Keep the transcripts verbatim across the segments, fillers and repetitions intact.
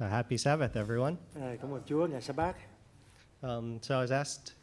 Uh, happy Sabbath, everyone. À, cảm ơn Chúa, ngày Sa-bát. Um, so I was asked,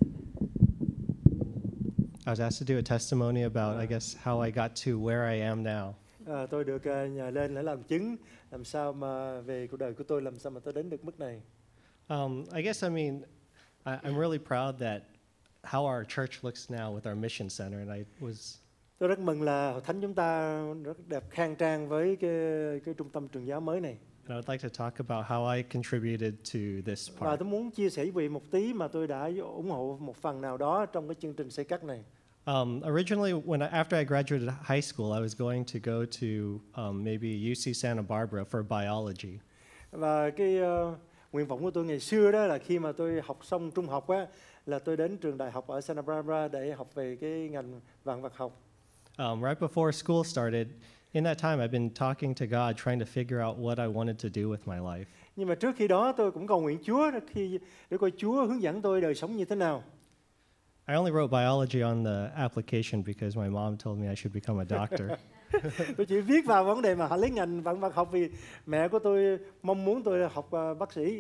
I was asked to do a testimony about, I guess, how I got to where I am now. À, tôi được uh, nhờ lên để làm chứng, làm sao mà về cuộc đời của tôi, làm sao mà tôi đến được mức này. Um, I guess, I mean, I, I'm really proud that how our church looks now with our mission center, and I was. Tôi rất mừng là hội thánh chúng ta rất đẹp khang trang với cái cái trung tâm truyền giáo mới này. And I would like to talk about how I contributed to this Và part. tôi muốn chia sẻ với một tí mà tôi đã ủng hộ một phần nào đó trong cái chương trình xây cất này. Um, originally, when I, after I graduated high school, I was going to go to um, maybe U C Santa Barbara for biology. Và cái uh, nguyện vọng của tôi ngày xưa đó là khi mà tôi học xong trung học á, là tôi đến trường đại học ở Santa Barbara để học về cái ngành vạn vật học. Um, right before school started, in that time, I've been talking to God, trying to figure out what I wanted to do with my life. Nhưng mà trước khi đó tôi cũng cầu nguyện Chúa khi để coi Chúa hướng dẫn tôi đời sống như thế nào. I only wrote biology on the application because my mom told me I should become a doctor. Tôi chỉ viết vào vấn đề mà họ lấy ngành vạn vật học vì mẹ của tôi mong muốn tôi học uh, bác sĩ.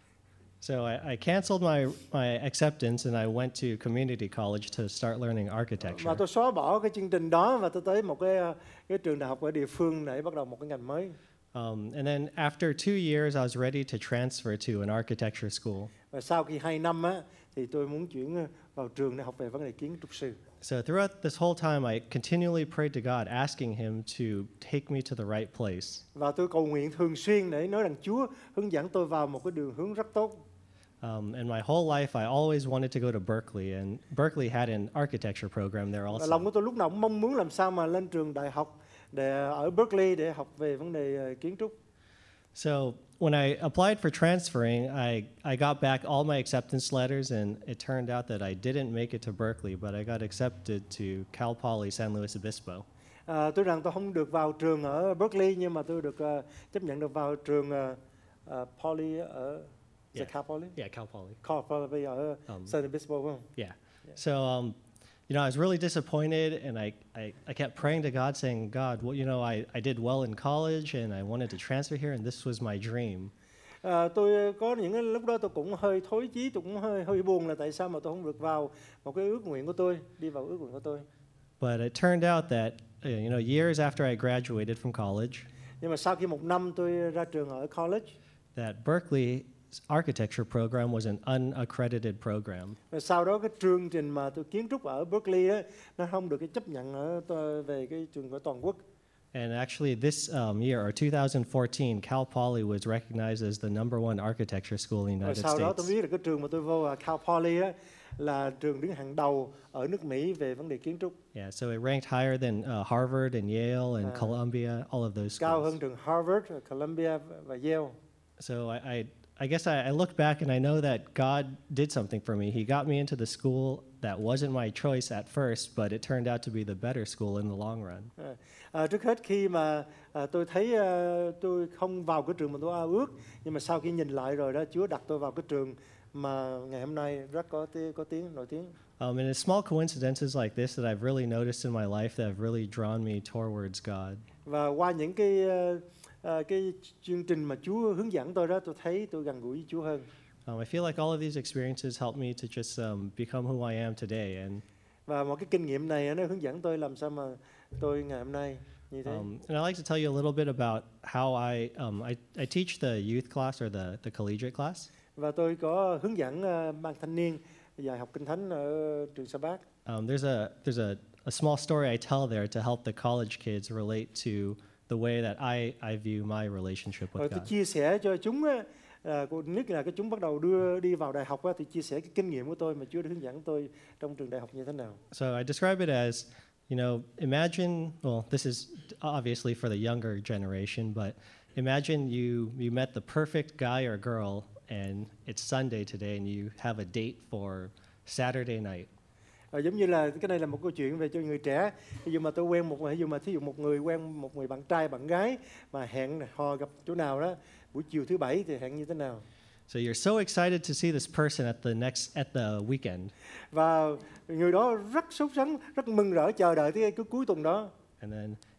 So I, I canceled my, my acceptance and I went to community college to start learning architecture. Mà tôi xóa bỏ cái chương trình đó và tôi tới một cái cái trường đại học ở địa phương để bắt đầu một cái ngành mới. Um, and then after two years, I was ready to transfer to an architecture school. Và sau khi hai năm á, thì tôi muốn chuyển vào trường để học về vấn đề kiến trúc sư. So throughout this whole time, I continually prayed to God, asking Him to take me to the right place. Và tôi cầu nguyện thường xuyên để nói rằng Chúa hướng dẫn tôi vào một cái đường hướng rất tốt. Um, and my whole life, I always wanted to go to Berkeley, and Berkeley had an architecture program there Và also. lòng của tôi lúc nào cũng mong muốn làm sao mà lên trường đại học để ở Berkeley để học về vấn đề kiến trúc. So when I applied for transferring, I, I got back all my acceptance letters, and it turned out that I didn't make it to Berkeley, but I got accepted to Cal Poly San Luis Obispo. À, tôi rằng tôi không được vào trường ở Berkeley nhưng mà tôi được uh, chấp nhận được vào trường uh, uh, Poly ở Yeah. Cal Poly. Yeah, Cal Poly. Cal Poly ở Um, San Obispo phải không? Yeah. So, um, you know, I was really disappointed, and I, I, I kept praying to God, saying, God, well, you know, I, I did well in college, and I wanted to transfer here, and this was my dream. À, tôi có những cái lúc đó tôi cũng hơi thối chí, tôi cũng hơi hơi buồn là tại sao mà tôi không được vào một cái ước nguyện của tôi, đi vào ước nguyện của tôi. But it turned out that, uh, you know, years after I graduated from college, Nhưng mà sau khi một năm tôi ra trường ở college, that Berkeley architecture program was an unaccredited program. và sau đó cái chương trình mà tôi kiến trúc ở Berkeley á, nó không được cái chấp nhận ở tôi về cái trường của toàn quốc. And actually, this um, year, or two thousand fourteen, Cal Poly was recognized as the number one architecture school in the Và United sau đó tôi States. biết là cái trường mà tôi vô là Cal Poly á, là trường đứng hàng đầu ở nước Mỹ về vấn đề kiến trúc. Yeah, so it ranked higher than uh, Harvard and Yale and Uh, Columbia, all of those Cao schools. hơn trường Harvard, Columbia và Yale. So I, I, I guess I, I look back and I know that God did something for me. He got me into the school that wasn't my choice at first, but it turned out to be the better school in the long run. À, à, trước hết khi mà à, tôi thấy à, tôi không vào cái trường mà tôi ao ước, nhưng mà sau khi nhìn lại rồi đó, Chúa đặt tôi vào cái trường mà ngày hôm nay rất có tiếng, có tiếng nổi tiếng. Um, and it's small coincidences like this that I've really noticed in my life that have really drawn me towards God. Và qua những cái à, à, cái chương trình mà Chúa hướng dẫn tôi đó, tôi thấy tôi gần gũi với Chúa hơn. Um, I feel like all of these experiences helped me to just um, become who I am today. And Và một cái kinh nghiệm này nó hướng dẫn tôi làm sao mà tôi ngày hôm nay như thế. um, and I'd like to tell you a little bit about how I um, I, I teach the youth class or the the collegiate class. Và tôi có hướng dẫn uh, ban thanh niên dạy học kinh thánh ở trường Sa-bát. Um, there's a there's a, a small story I tell there to help the college kids relate to the way that I I view my relationship Rồi with tôi God. chia sẻ cho chúng á, à, nhất là cái chúng bắt đầu đưa đi vào đại học á, thì chia sẻ cái kinh nghiệm của tôi mà Chúa đã hướng dẫn tôi trong trường đại học như thế nào. So I describe it as, you know, imagine, well, this is obviously for the younger generation, but imagine you you met the perfect guy or girl, and it's Sunday today, and you have a date for Saturday night. À, giống như là cái này là một câu chuyện về cho người trẻ. Ví dụ mà tôi quen một ví dụ mà thí dụ một người quen một người bạn trai bạn gái mà hẹn hò gặp chỗ nào đó buổi chiều thứ bảy thì hẹn như thế nào. So you're so excited to see this person at the next at the weekend. Và người đó rất sốt sắng, rất mừng rỡ chờ đợi tới cái cuối tuần đó. And then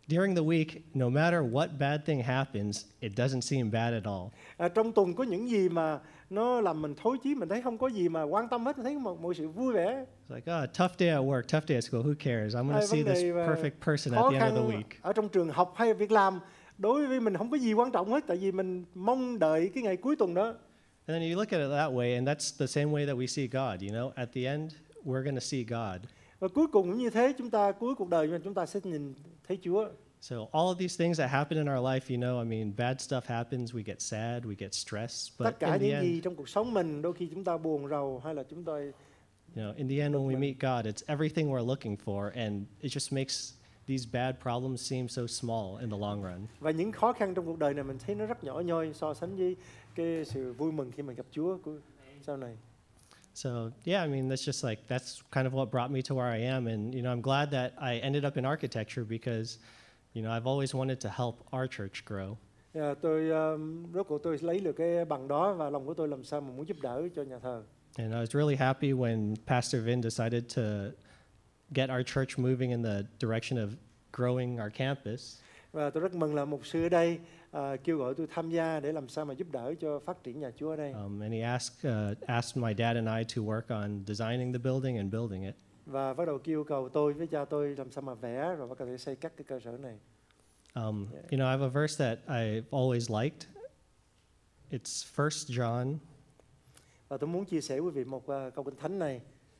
During the week, no matter what bad thing happens, it doesn't seem bad at all. À, trong tuần có những gì mà nó làm mình thối chí, mình thấy không có gì mà quan tâm hết, mình thấy mọi, mọi sự vui vẻ. It's like, oh, tough day at work, tough day at school, who cares? I'm going Ai to see vấn this đề mà perfect person khó at the end of the khăn week. ở trong trường học hay việc làm, đối với mình không có gì quan trọng hết, tại vì mình mong đợi cái ngày cuối tuần đó. And then you look at it that way, and that's the same way that we see God, you know? At the end, we're going to see God. Và cuối cùng cũng như thế, chúng ta cuối cuộc đời mà chúng ta sẽ nhìn thấy Chúa. So all of these things that happen in our life, you know, I mean, bad stuff happens, we get sad, we get stressed, but Tất cả in the những gì end, trong cuộc sống mình, đôi khi chúng ta buồn rầu hay là chúng ta you know, in the end, when we meet God, it's everything we're looking for, and it just makes these bad problems seem so small in the long run. và những khó khăn trong cuộc đời này mình thấy nó rất nhỏ nhoi so sánh với cái sự vui mừng khi mình gặp Chúa của sau này. So yeah, I mean, that's just like that's kind of what brought me to where I am, and you know, I'm glad that I ended up in architecture because, you know, I've always wanted to help our church grow. À, tôi um, rốt cuộc tôi lấy được cái bằng đó và lòng của tôi làm sao mà muốn giúp đỡ cho nhà thờ. And I was really happy when Pastor Vin decided to get our church moving in the direction of growing our campus. Và tôi rất mừng là mục sư ở đây à, kêu gọi tôi tham gia để làm sao mà giúp đỡ cho phát triển nhà Chúa ở đây. Um, and he asked uh, asked my dad and I to work on designing the building and building it. Và bắt đầu kêu cầu tôi với cha tôi làm sao mà vẽ rồi có thể xây cất cái cơ sở này. Um, you know, I have a verse that I've always liked. It's First John. Và tôi muốn chia sẻ với quý vị một uh, câu kinh thánh này.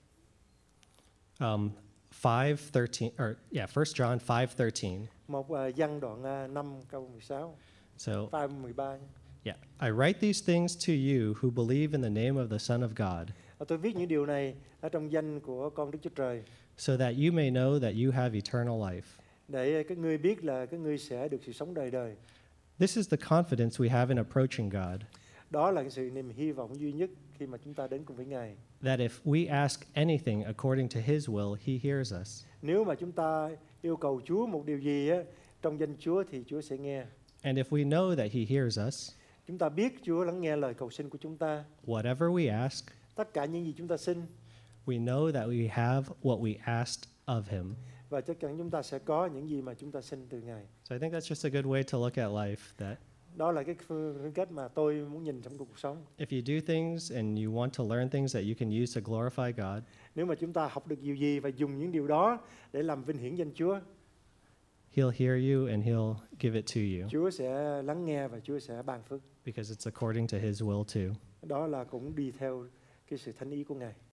Um, five thirteen, or yeah, First John five thirteen. Một uh, văn đoạn uh, năm câu mười sáu, So câu mười ba. yeah, I write these things to you who believe in the name of the Son of God, Và tôi viết những điều này ở trong danh của con Đức Chúa Trời so that you may know that you have eternal life. để các ngươi biết là các ngươi sẽ được sự sống đời đời. This is the confidence we have in approaching God, Đó là cái sự niềm hy vọng duy nhất khi mà chúng ta đến cùng với Ngài. that if we ask anything according to His will, He hears us. Nếu mà chúng ta yêu cầu Chúa một điều gì á, trong danh Chúa thì Chúa sẽ nghe. And if we know that He hears us, Chúng ta biết Chúa lắng nghe lời cầu xin của chúng ta. whatever we ask, Tất cả những gì chúng ta xin we know that we have what we asked of Him. và chắc chắn chúng ta sẽ có những gì mà chúng ta xin từ Ngài. So I think that's just a good way to look at life, that Đó là cái phương cách mà tôi muốn nhìn trong cuộc sống. if you do things and you want to learn things that you can use to glorify God, Nếu mà chúng ta học được điều gì và dùng những điều đó để làm vinh hiển danh Chúa, He'll hear you and He'll give it to you, Chúa sẽ lắng nghe và Chúa sẽ ban phước. because it's according to His will too. Đó là cũng đi theo cái sự thánh ý của Ngài.